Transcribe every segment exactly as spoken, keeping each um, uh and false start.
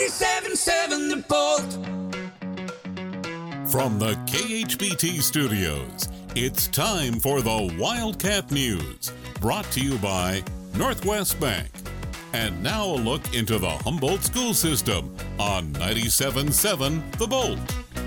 ninety-seven point seven The Bolt. From the K H B T studios, it's time for the Wildcat News, brought to you by Northwest Bank. And now a look into the Humboldt school system on ninety-seven point seven The Bolt.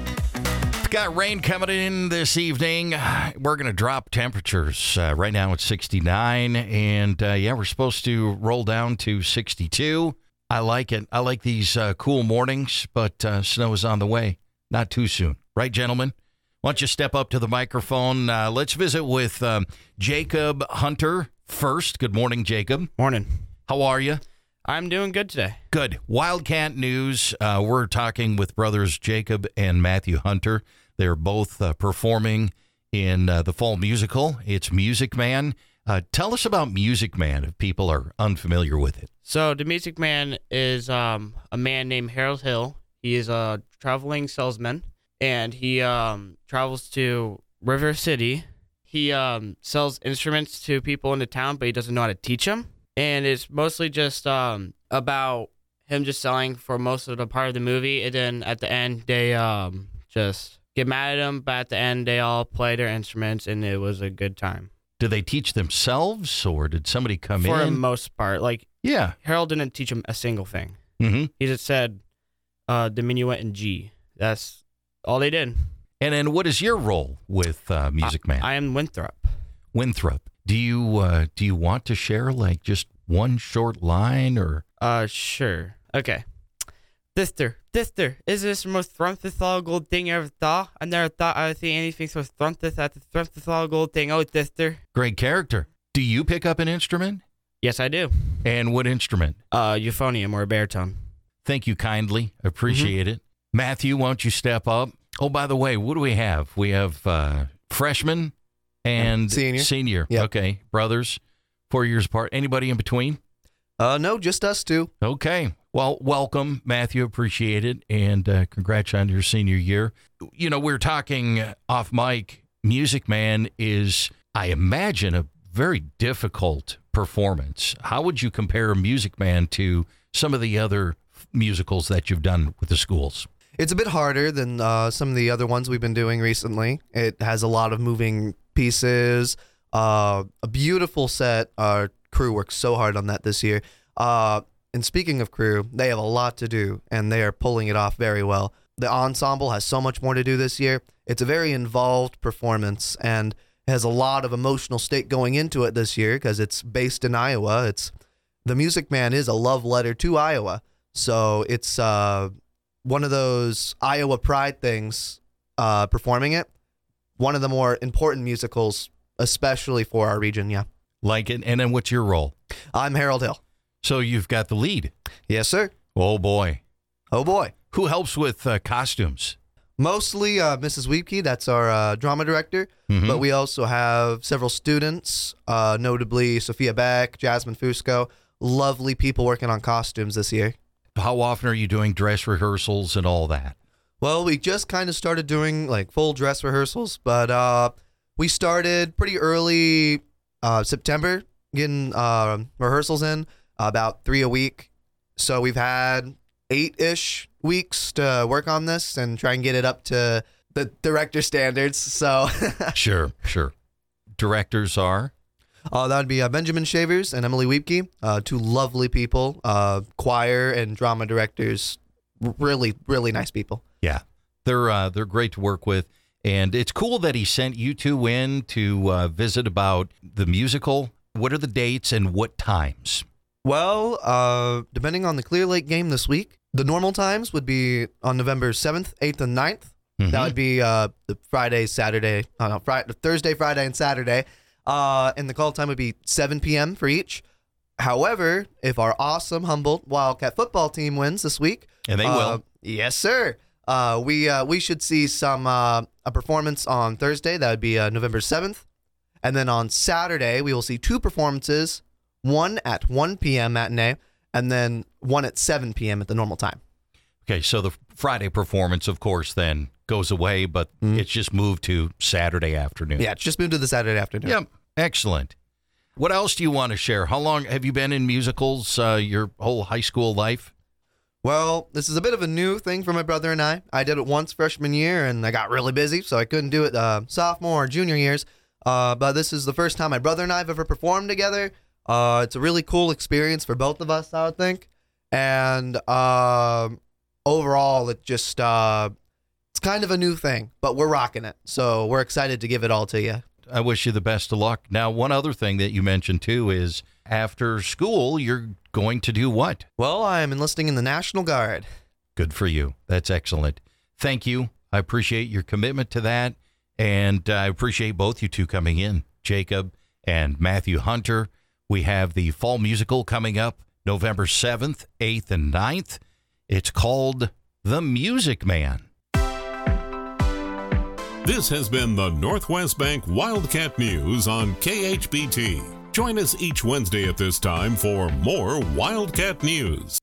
Got rain coming in this evening. We're going to drop temperatures. Uh, right now it's sixty-nine, and uh, yeah, we're supposed to roll down to sixty-two. I like it. I like these uh, cool mornings, but uh, snow is on the way. Not too soon. Right, gentlemen? Why don't you step up to the microphone? Uh, let's visit with um, Jacob Hunter first. Good morning, Jacob. Morning. How are you? I'm doing good today. Good. Wildcat News. Uh, we're talking with brothers Jacob and Matthew Hunter. They're both uh, performing in uh, the fall musical. It's Music Man. Uh, tell us about Music Man if people are unfamiliar with it. So the Music Man is um, a man named Harold Hill. He is a traveling salesman, and he um, travels to River City. He um, sells instruments to people in the town, but he doesn't know how to teach them. And it's mostly just um, about him just selling for most of the part of the movie. And then at the end, they um, just get mad at him. But at the end, they all play their instruments, and it was a good time. Did they teach themselves, or did somebody come for in? For the most part. Like, yeah. Harold didn't teach him a single thing. Mm-hmm. He just said uh, the minuet in G. That's all they did. And then what is your role with uh, Music Man? I, I am Winthrop. Winthrop. Do you uh, do you want to share like just one short line or? Uh, sure. Okay. Thister, Thister, is this the most thrumpethological thing you ever thought? I never thought I would see anything so thrumpeth at the thrumpethological thing. Oh, Thister. Great character. Do you pick up an instrument? Yes, I do. And what instrument? Uh, euphonium or a baritone. Thank you kindly. Appreciate mm-hmm. it. Matthew, why don't you step up? Oh, by the way, what do we have? We have uh, freshman and senior. Senior. Yep. Okay. Brothers, four years apart. Anybody in between? Uh, no, just us two. Okay. Well, welcome, Matthew. Appreciate it. And uh, congrats on your senior year. You know, we we're talking off mic. Music Man is, I imagine, a very difficult performance. How would you compare Music Man to some of the other musicals that you've done with the schools? It's a bit harder than uh, some of the other ones we've been doing recently. It has a lot of moving pieces, uh, a beautiful set. Our crew worked so hard on that this year. Uh, and speaking of crew, they have a lot to do, and they are pulling it off very well. The ensemble has so much more to do this year. It's a very involved performance, and has a lot of emotional state going into it this year because it's based in Iowa. It's the Music Man is a love letter to Iowa, so it's uh, one of those Iowa pride things. Uh, performing it, one of the more important musicals, especially for our region. Yeah, like it. And then what's your role? I'm Harold Hill. So you've got the lead. Yes, sir. Oh boy. Oh boy. Who helps with uh, costumes? Mostly uh, Missus Wiebke, that's our uh, drama director, mm-hmm. but we also have several students, uh, notably Sophia Beck, Jasmine Fusco, lovely people working on costumes this year. How often are you doing dress rehearsals and all that? Well, we just kind of started doing like full dress rehearsals, but uh, we started pretty early uh, September, getting uh, rehearsals in, about three a week. So we've had eight-ish weeks to work on this and try and get it up to the director standards. So sure, sure. Directors are? Uh, that would be uh, Benjamin Shavers and Emily Wiebke, uh, two lovely people, uh, choir and drama directors, really, really nice people. Yeah, they're uh, they're great to work with. And it's cool that he sent you two in to uh, visit about the musical. What are the dates and what times? Well, uh, depending on the Clear Lake game this week, the normal times would be on November seventh, eighth, and ninth. Mm-hmm. That would be uh, the Friday, Saturday, uh, no, Friday, Thursday, Friday, and Saturday. Uh, and the call time would be seven p.m. for each. However, if our awesome Humboldt Wildcat football team wins this week, and they uh, will, yes, sir. Uh, we uh, we should see some uh, a performance on Thursday. That would be uh, November seventh, and then on Saturday we will see two performances. One at one p.m. matinee, and then one at seven p.m. at the normal time. Okay, so the Friday performance, of course, then goes away, but mm-hmm. it's just moved to Saturday afternoon. Yeah, it's just moved to the Saturday afternoon. Yep, excellent. What else do you want to share? How long have you been in musicals uh, your whole high school life? Well, this is a bit of a new thing for my brother and I. I did it once freshman year, and I got really busy, so I couldn't do it uh, sophomore or junior years. Uh, but this is the first time my brother and I have ever performed together. Uh, it's a really cool experience for both of us, I would think. And uh, overall, it just uh, it's kind of a new thing, but we're rocking it. So we're excited to give it all to you. I wish you the best of luck. Now, one other thing that you mentioned, too, is after school, you're going to do what? Well, I'm enlisting in the National Guard. Good for you. That's excellent. Thank you. I appreciate your commitment to that, and I appreciate both you two coming in, Jacob and Matthew Hunter. We have the fall musical coming up November seventh, eighth, and ninth. It's called The Music Man. This has been the Northwest Bank Wildcat News on K H B T. Join us each Wednesday at this time for more Wildcat News.